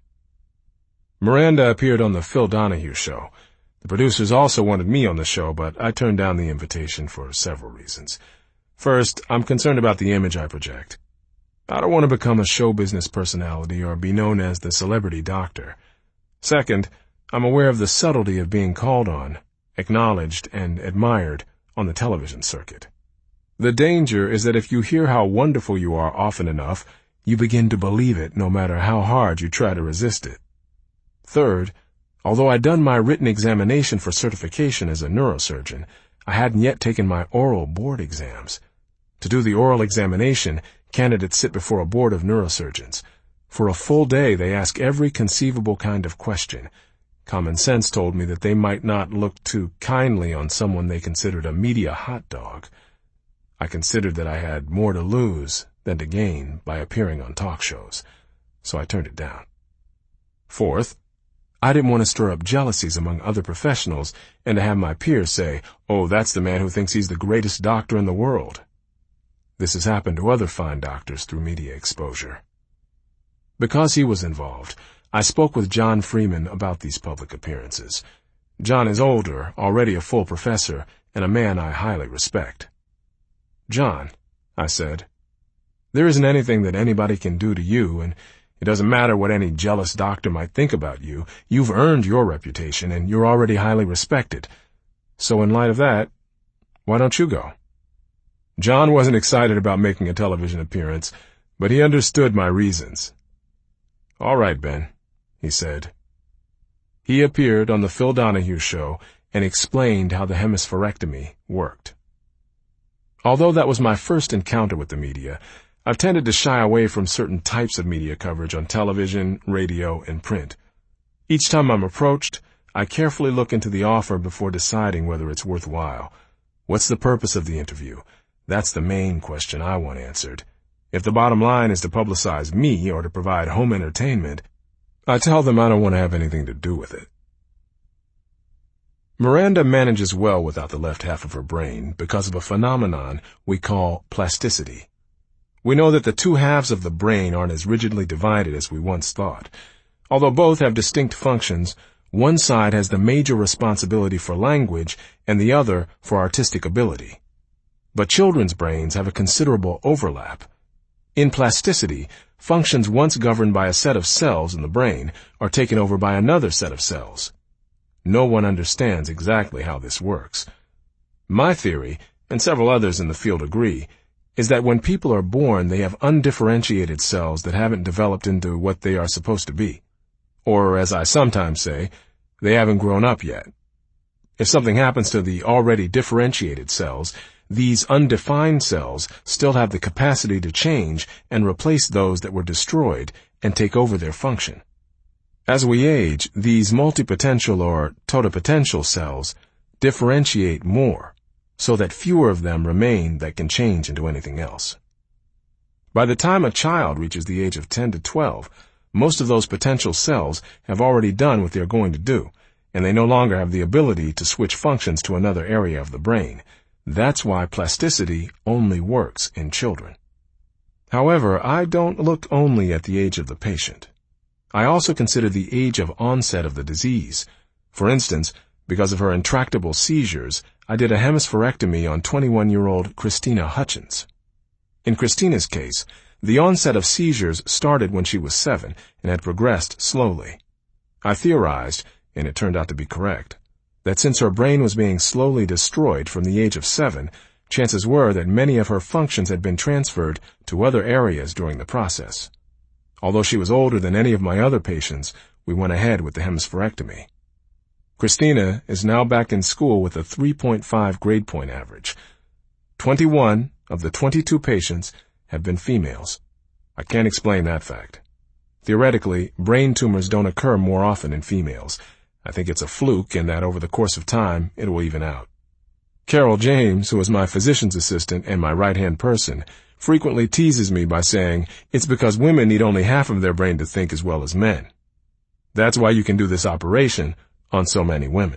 Miranda appeared on the Phil Donahue Show. The producers also wanted me on the show, but I turned down the invitation for several reasons. First, I'm concerned about the image I project. I don't want to become a show business personality or be known as the celebrity doctor. Second, I'm aware of the subtlety of being called on, acknowledged, and admired on the television circuit. The danger is that if you hear how wonderful you are often enough, you begin to believe it no matter how hard you try to resist it. Third, although I'd done my written examination for certification as a neurosurgeon, I hadn't yet taken my oral board exams. To do the oral examination, candidates sit before a board of neurosurgeons. For a full day, they ask every conceivable kind of question. Common sense told me that they might not look too kindly on someone they considered a media hot dog. I considered that I had more to lose than to gain by appearing on talk shows, so I turned it down. Fourth, I didn't want to stir up jealousies among other professionals and to have my peers say, "Oh, that's the man who thinks he's the greatest doctor in the world." This has happened to other fine doctors through media exposure. Because he was involved, I spoke with John Freeman about these public appearances. John is older, already a full professor, and a man I highly respect. "John," I said, "there isn't anything that anybody can do to you, and it doesn't matter what any jealous doctor might think about you. You've earned your reputation, and you're already highly respected. So in light of that, why don't you go?" John wasn't excited about making a television appearance, but he understood my reasons. "All right, Ben," he said. He appeared on the Phil Donahue Show and explained how the hemispherectomy worked. Although that was my first encounter with the media, I've tended to shy away from certain types of media coverage on television, radio, and print. Each time I'm approached, I carefully look into the offer before deciding whether it's worthwhile. What's the purpose of the interview? That's the main question I want answered. If the bottom line is to publicize me or to provide home entertainment, I tell them I don't want to have anything to do with it. Miranda manages well without the left half of her brain because of a phenomenon we call plasticity. We know that the two halves of the brain aren't as rigidly divided as we once thought. Although both have distinct functions, one side has the major responsibility for language and the other for artistic ability. But children's brains have a considerable overlap. In plasticity, functions once governed by a set of cells in the brain are taken over by another set of cells. No one understands exactly how this works. My theory, and several others in the field agree, is that when people are born, they have undifferentiated cells that haven't developed into what they are supposed to be. Or, as I sometimes say, they haven't grown up yet. If something happens to the already differentiated cells, these undefined cells still have the capacity to change and replace those that were destroyed and take over their function. As we age, these multipotential or totipotential cells differentiate more, so that fewer of them remain that can change into anything else. By the time a child reaches the age of 10 to 12, most of those potential cells have already done what they're going to do, and they no longer have the ability to switch functions to another area of the brain. That's why plasticity only works in children. However, I don't look only at the age of the patient. I also consider the age of onset of the disease. For instance, because of her intractable seizures, I did a hemispherectomy on 21-year-old Christina Hutchins. In Christina's case, the onset of seizures started when she was 7 and had progressed slowly. I theorized, and it turned out to be correct, that since her brain was being slowly destroyed from the age of 7, chances were that many of her functions had been transferred to other areas during the process. Although she was older than any of my other patients, we went ahead with the hemispherectomy. Christina is now back in school with a 3.5 grade point average. 21 of the 22 patients have been females. I can't explain that fact. Theoretically, brain tumors don't occur more often in females. I think it's a fluke and that over the course of time, it will even out. Carol James, who is my physician's assistant and my right-hand person, frequently teases me by saying it's because women need only half of their brain to think as well as men. That's why you can do this operation on so many women.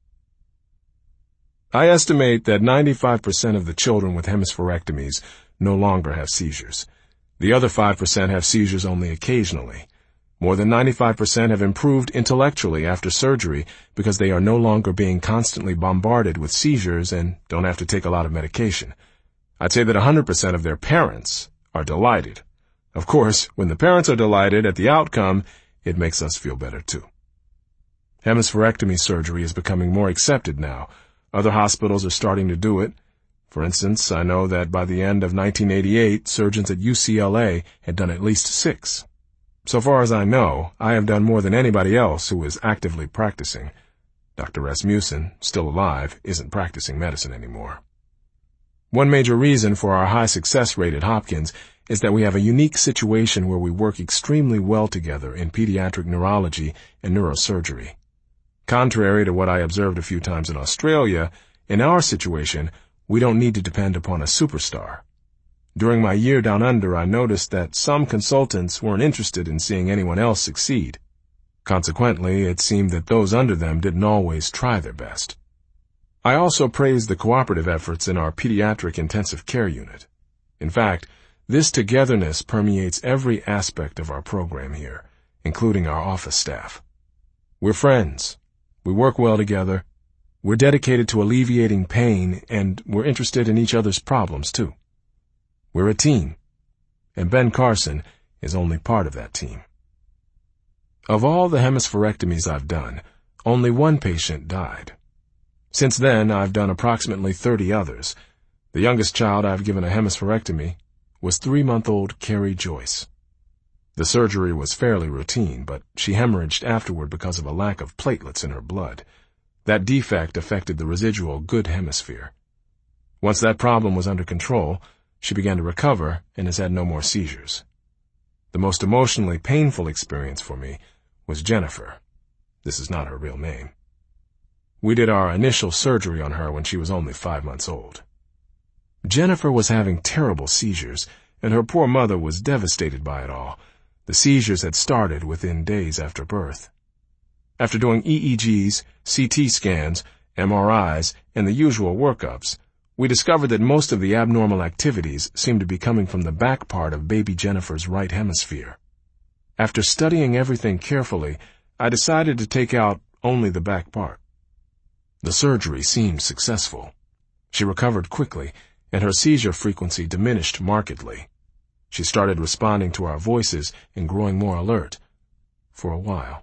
I estimate that 95% of the children with hemispherectomies no longer have seizures. The other 5% have seizures only occasionally. More than 95% have improved intellectually after surgery because they are no longer being constantly bombarded with seizures and don't have to take a lot of medication. I'd say that 100% of their parents are delighted. Of course, when the parents are delighted at the outcome, it makes us feel better too. Hemispherectomy surgery is becoming more accepted now. Other hospitals are starting to do it. For instance, I know that by the end of 1988, surgeons at UCLA had done at least 6. So far as I know, I have done more than anybody else who is actively practicing. Dr. Rasmussen, still alive, isn't practicing medicine anymore. One major reason for our high success rate at Hopkins is that we have a unique situation where we work extremely well together in pediatric neurology and neurosurgery. Contrary to what I observed a few times in Australia, in our situation, we don't need to depend upon a superstar. During my year down under, I noticed that some consultants weren't interested in seeing anyone else succeed. Consequently, it seemed that those under them didn't always try their best. I also praised the cooperative efforts in our pediatric intensive care unit. In fact, this togetherness permeates every aspect of our program here, including our office staff. We're friends. We work well together. We're dedicated to alleviating pain, and we're interested in each other's problems, too. We're a team, and Ben Carson is only part of that team. Of all the hemispherectomies I've done, only one patient died. Since then, I've done approximately 30 others. The youngest child I've given a hemispherectomy was 3-month-old Carrie Joyce. The surgery was fairly routine, but she hemorrhaged afterward because of a lack of platelets in her blood. That defect affected the residual good hemisphere. Once that problem was under control, she began to recover and has had no more seizures. The most emotionally painful experience for me was Jennifer. This is not her real name. We did our initial surgery on her when she was only 5 months old. Jennifer was having terrible seizures, and her poor mother was devastated by it all. The seizures had started within days after birth. After doing EEGs, CT scans, MRIs, and the usual workups, we discovered that most of the abnormal activities seemed to be coming from the back part of baby Jennifer's right hemisphere. After studying everything carefully, I decided to take out only the back part. The surgery seemed successful. She recovered quickly, and her seizure frequency diminished markedly. She started responding to our voices and growing more alert, for a while.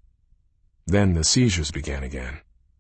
Then the seizures began again.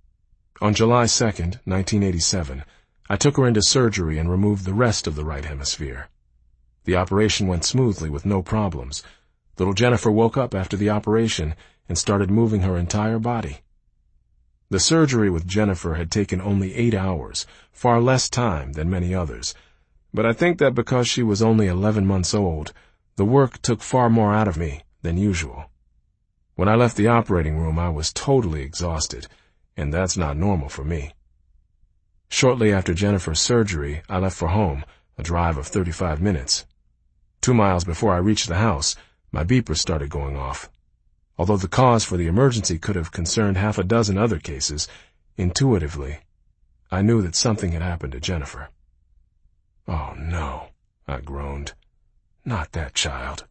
On July 2nd, 1987, I took her into surgery and removed the rest of the right hemisphere. The operation went smoothly with no problems. Little Jennifer woke up after the operation and started moving her entire body. The surgery with Jennifer had taken only 8 hours, far less time than many others, but I think that because she was only 11 months old, the work took far more out of me than usual. When I left the operating room, I was totally exhausted, and that's not normal for me. Shortly after Jennifer's surgery, I left for home, a drive of 35 minutes. 2 miles before I reached the house, my beeper started going off. Although the cause for the emergency could have concerned half a dozen other cases, intuitively, I knew that something had happened to Jennifer. "Oh, no," I groaned. "Not that child."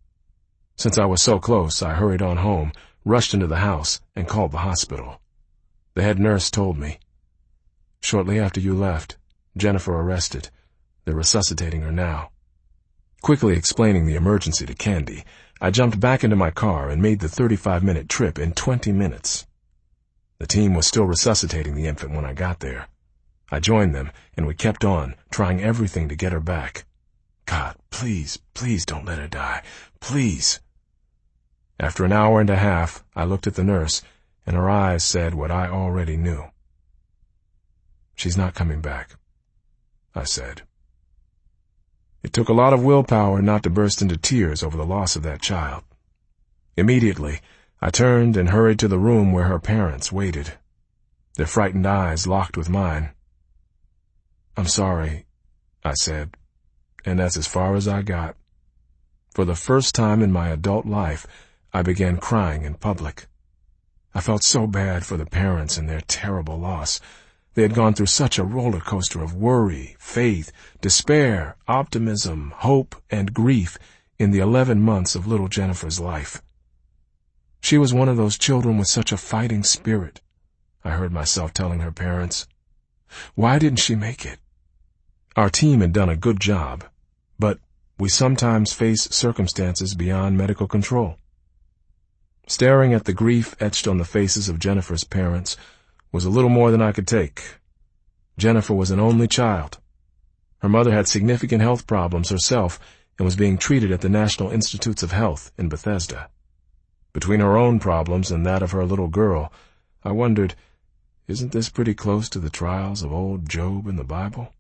Since I was so close, I hurried on home, rushed into the house, and called the hospital. The head nurse told me, "Shortly after you left, Jennifer arrested. They're resuscitating her now." Quickly explaining the emergency to Candy, I jumped back into my car and made the 35-minute trip in 20 minutes. The team was still resuscitating the infant when I got there. I joined them, and we kept on, trying everything to get her back. "God, please, please don't let her die. Please." After an hour and a half, I looked at the nurse, and her eyes said what I already knew. "She's not coming back," I said. It took a lot of willpower not to burst into tears over the loss of that child. Immediately, I turned and hurried to the room where her parents waited. Their frightened eyes locked with mine. "I'm sorry," I said, and that's as far as I got. For the first time in my adult life, I began crying in public. I felt so bad for the parents and their terrible loss. They had gone through such a roller coaster of worry, faith, despair, optimism, hope, and grief in the 11 months of little Jennifer's life. She was one of those children with such a fighting spirit, I heard myself telling her parents. Why didn't she make it? Our team had done a good job, but we sometimes face circumstances beyond medical control. Staring at the grief etched on the faces of Jennifer's parents was a little more than I could take. Jennifer was an only child. Her mother had significant health problems herself and was being treated at the National Institutes of Health in Bethesda. Between her own problems and that of her little girl, I wondered, isn't this pretty close to the trials of old Job in the Bible?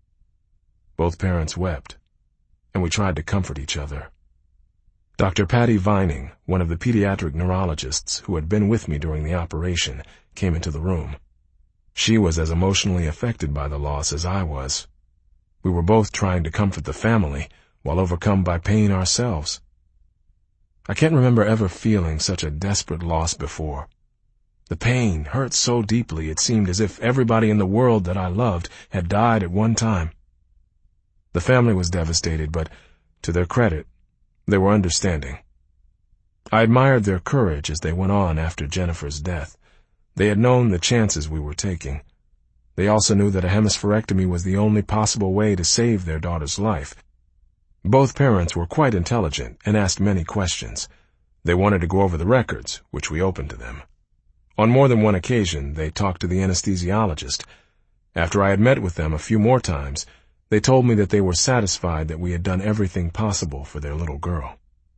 Both parents wept, and we tried to comfort each other. Dr. Patty Vining, one of the pediatric neurologists who had been with me during the operation, came into the room. She was as emotionally affected by the loss as I was. We were both trying to comfort the family while overcome by pain ourselves. I can't remember ever feeling such a desperate loss before. The pain hurt so deeply it seemed as if everybody in the world that I loved had died at one time. The family was devastated, but to their credit, they were understanding. I admired their courage as they went on after Jennifer's death. They had known the chances we were taking. They also knew that a hemispherectomy was the only possible way to save their daughter's life. Both parents were quite intelligent and asked many questions. They wanted to go over the records, which we opened to them. On more than one occasion, they talked to the anesthesiologist. After I had met with them a few more times, they told me that they were satisfied that we had done everything possible for their little girl.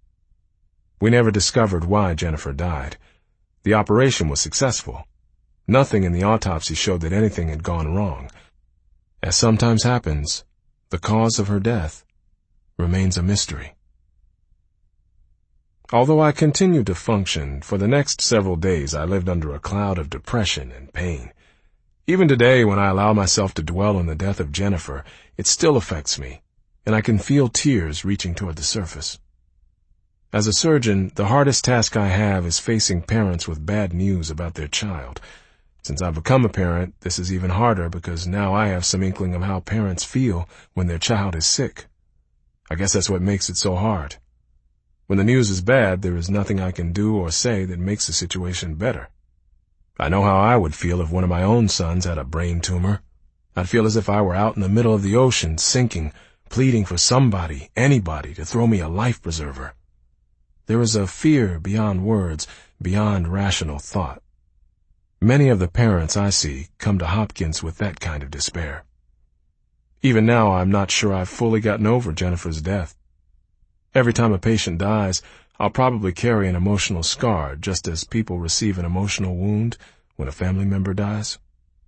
We never discovered why Jennifer died. The operation was successful. Nothing in the autopsy showed that anything had gone wrong. As sometimes happens, the cause of her death remains a mystery. Although I continued to function, for the next several days I lived under a cloud of depression and pain. Even today, when I allow myself to dwell on the death of Jennifer, it still affects me, and I can feel tears reaching toward the surface. As a surgeon, the hardest task I have is facing parents with bad news about their child. Since I've become a parent, this is even harder because now I have some inkling of how parents feel when their child is sick. I guess that's what makes it so hard. When the news is bad, there is nothing I can do or say that makes the situation better. I know how I would feel if one of my own sons had a brain tumor. I'd feel as if I were out in the middle of the ocean, sinking, pleading for somebody, anybody, to throw me a life preserver. There is a fear beyond words, beyond rational thought. Many of the parents I see come to Hopkins with that kind of despair. Even now, I'm not sure I've fully gotten over Jennifer's death. Every time a patient dies, I'll probably carry an emotional scar, just as people receive an emotional wound when a family member dies.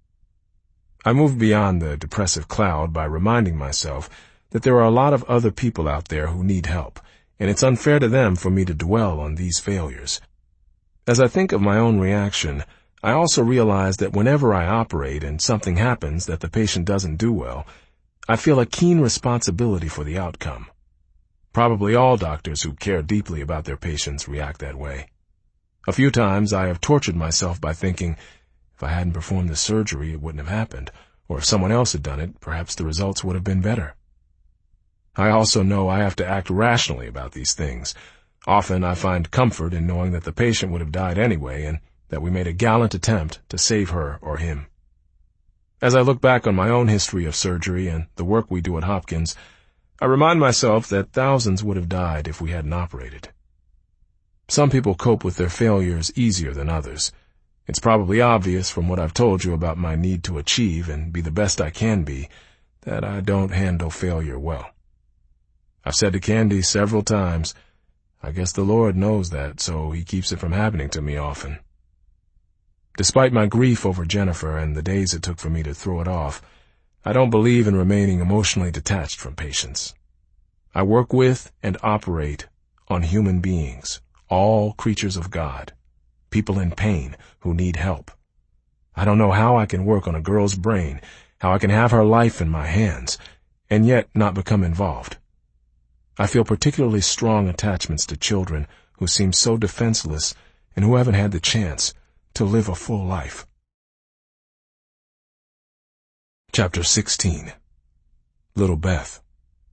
I moved beyond the depressive cloud by reminding myself that there are a lot of other people out there who need help, and it's unfair to them for me to dwell on these failures. As I think of my own reaction, I also realize that whenever I operate and something happens that the patient doesn't do well, I feel a keen responsibility for the outcome. Probably all doctors who care deeply about their patients react that way. A few times I have tortured myself by thinking, if I hadn't performed the surgery, it wouldn't have happened, or if someone else had done it, perhaps the results would have been better. I also know I have to act rationally about these things. Often I find comfort in knowing that the patient would have died anyway and that we made a gallant attempt to save her or him. As I look back on my own history of surgery and the work we do at Hopkins, I remind myself that thousands would have died if we hadn't operated. Some people cope with their failures easier than others. It's probably obvious from what I've told you about my need to achieve and be the best I can be that I don't handle failure well. I've said to Candy several times, I guess the Lord knows that, so he keeps it from happening to me often. Despite my grief over Jennifer and the days it took for me to throw it off, I don't believe in remaining emotionally detached from patients. I work with and operate on human beings, all creatures of God, people in pain who need help. I don't know how I can work on a girl's brain, how I can have her life in my hands, and yet not become involved. I feel particularly strong attachments to children who seem so defenseless and who haven't had the chance to live a full life. Chapter 16. Little Beth.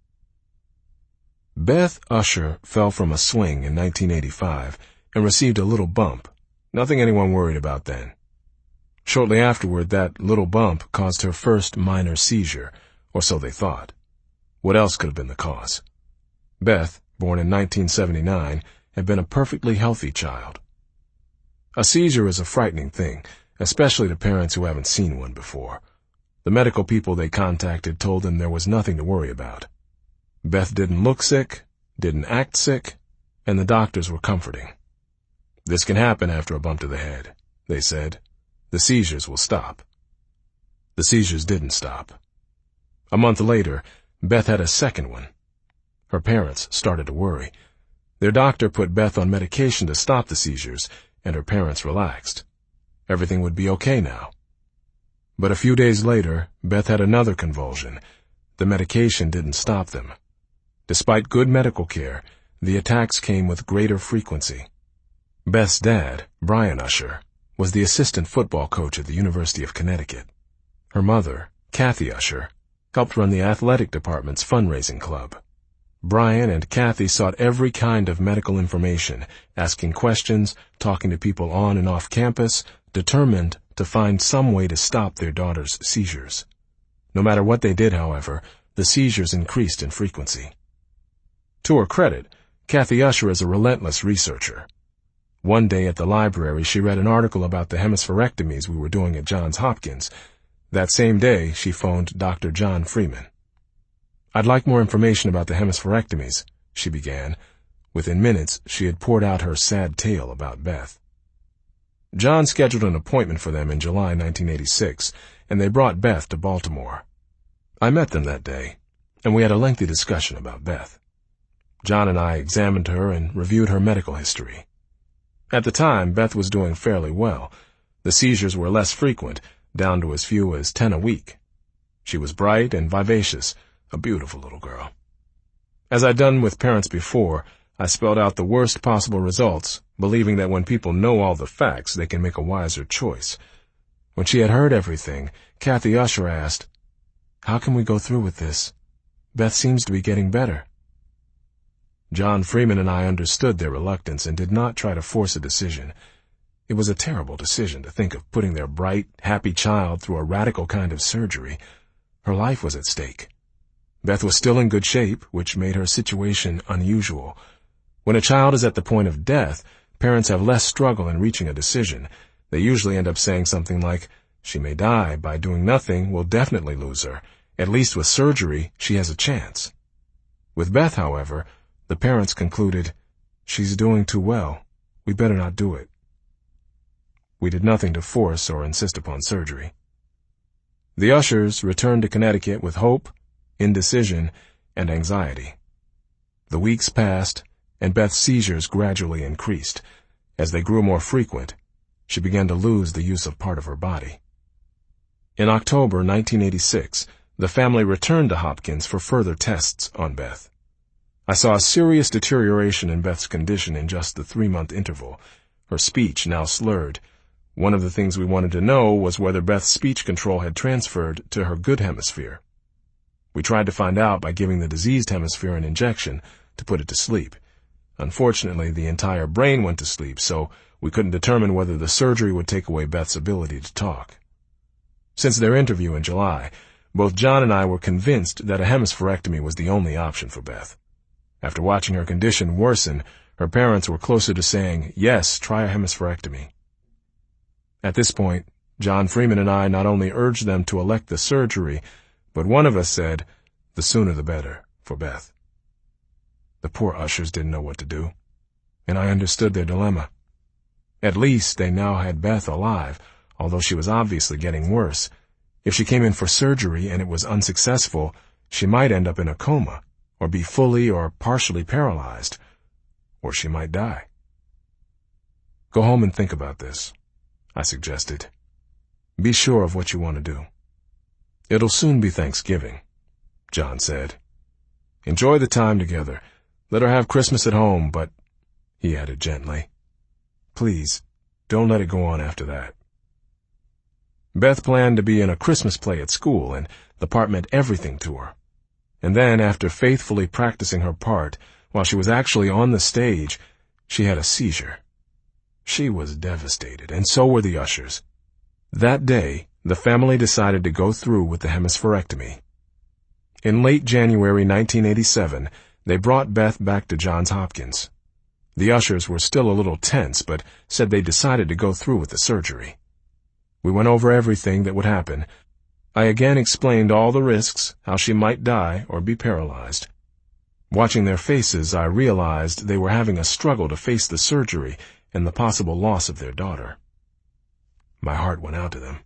Beth Usher fell from a swing in 1985 and received a little bump, nothing anyone worried about then. Shortly afterward, that little bump caused her first minor seizure, or so they thought. What else could have been the cause? Beth, born in 1979, had been a perfectly healthy child. A seizure is a frightening thing, especially to parents who haven't seen one before. The medical people they contacted told them there was nothing to worry about. Beth didn't look sick, didn't act sick, and the doctors were comforting. This can happen after a bump to the head, they said. The seizures will stop. The seizures didn't stop. A month later, Beth had a second one. Her parents started to worry. Their doctor put Beth on medication to stop the seizures, and her parents relaxed. Everything would be okay now. But a few days later, Beth had another convulsion. The medication didn't stop them. Despite good medical care, the attacks came with greater frequency. Beth's dad, Brian Usher, was the assistant football coach at the University of Connecticut. Her mother, Kathy Usher, helped run the athletic department's fundraising club. Brian and Kathy sought every kind of medical information, asking questions, talking to people on and off campus, determined to find some way to stop their daughter's seizures. No matter what they did, however, the seizures increased in frequency. To her credit, Kathy Usher is a relentless researcher. One day at the library, she read an article about the hemispherectomies we were doing at Johns Hopkins. That same day, she phoned Dr. John Freeman. "I'd like more information about the hemispherectomies," she began. Within minutes, she had poured out her sad tale about Beth. John scheduled an appointment for them in July 1986, and they brought Beth to Baltimore. I met them that day, and we had a lengthy discussion about Beth. John and I examined her and reviewed her medical history. At the time, Beth was doing fairly well. The seizures were less frequent, down to as few as 10 a week. She was bright and vivacious, a beautiful little girl. As I'd done with parents before, I spelled out the worst possible results, believing that when people know all the facts, they can make a wiser choice. When she had heard everything, Kathy Usher asked, "How can we go through with this? Beth seems to be getting better." John Freeman and I understood their reluctance and did not try to force a decision. It was a terrible decision to think of putting their bright, happy child through a radical kind of surgery. Her life was at stake. Beth was still in good shape, which made her situation unusual. When a child is at the point of death, parents have less struggle in reaching a decision. They usually end up saying something like, "She may die. By doing nothing, we'll definitely lose her. At least with surgery, she has a chance." With Beth, however, the parents concluded, "She's doing too well. We better not do it." We did nothing to force or insist upon surgery. The Ushers returned to Connecticut with hope, indecision, and anxiety. The weeks passed, and Beth's seizures gradually increased. As they grew more frequent, she began to lose the use of part of her body. In October 1986, the family returned to Hopkins for further tests on Beth. I saw a serious deterioration in Beth's condition in just the 3-month interval. Her speech now slurred. One of the things we wanted to know was whether Beth's speech control had transferred to her good hemisphere. We tried to find out by giving the diseased hemisphere an injection to put it to sleep. Unfortunately, the entire brain went to sleep, so we couldn't determine whether the surgery would take away Beth's ability to talk. Since their interview in July, both John and I were convinced that a hemispherectomy was the only option for Beth. After watching her condition worsen, her parents were closer to saying, "Yes, try a hemispherectomy." At this point, John Freeman and I not only urged them to elect the surgery, but one of us said, "The sooner the better, for Beth." The poor Ushers didn't know what to do, and I understood their dilemma. At least they now had Beth alive, although she was obviously getting worse. If she came in for surgery and it was unsuccessful, she might end up in a coma, or be fully or partially paralyzed, or she might die. "Go home and think about this," I suggested. "Be sure of what you want to do." "It'll soon be Thanksgiving," John said. "Enjoy the time together. Let her have Christmas at home, but," he added gently, "please, don't let it go on after that." Beth planned to be in a Christmas play at school, and the part meant everything to her. And then, after faithfully practicing her part, while she was actually on the stage, she had a seizure. She was devastated, and so were the Ushers. That day, the family decided to go through with the hemispherectomy. In late January 1987, they brought Beth back to Johns Hopkins. The Ushers were still a little tense, but said they decided to go through with the surgery. We went over everything that would happen. I again explained all the risks, how she might die or be paralyzed. Watching their faces, I realized they were having a struggle to face the surgery and the possible loss of their daughter. My heart went out to them.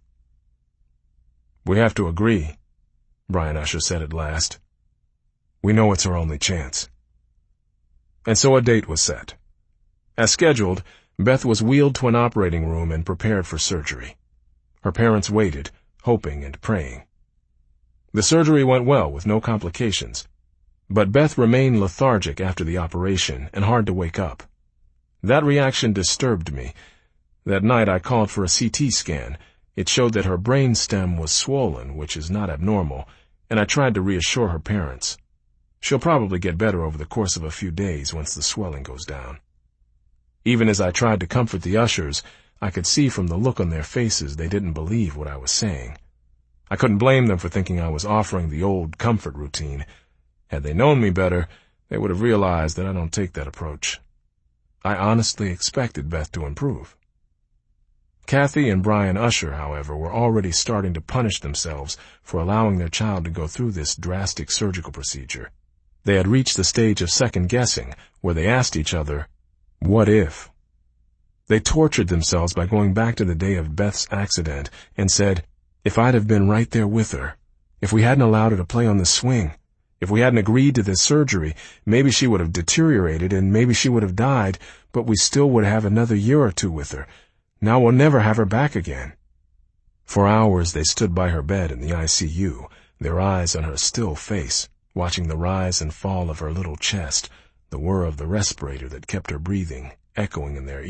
"We have to agree," Brian Usher said at last. "We know it's our only chance." And so a date was set. As scheduled, Beth was wheeled to an operating room and prepared for surgery. Her parents waited, hoping and praying. The surgery went well with no complications, but Beth remained lethargic after the operation and hard to wake up. That reaction disturbed me. That night I called for a CT scan. It showed that her brain stem was swollen, which is not abnormal, and I tried to reassure her parents. She'll probably get better over the course of a few days once the swelling goes down. Even as I tried to comfort the Ushers, I could see from the look on their faces they didn't believe what I was saying. I couldn't blame them for thinking I was offering the old comfort routine. Had they known me better, they would have realized that I don't take that approach. I honestly expected Beth to improve. Kathy and Brian Usher, however, were already starting to punish themselves for allowing their child to go through this drastic surgical procedure. They had reached the stage of second-guessing, where they asked each other, "What if?" They tortured themselves by going back to the day of Beth's accident and said, "If I'd have been right there with her, if we hadn't allowed her to play on the swing, If we hadn't agreed to this surgery, maybe she would have deteriorated and maybe she would have died, but we still would have another year or two with her. Now we'll never have her back again." For hours they stood by her bed in the ICU, their eyes on her still face, watching the rise and fall of her little chest, the whir of the respirator that kept her breathing echoing in their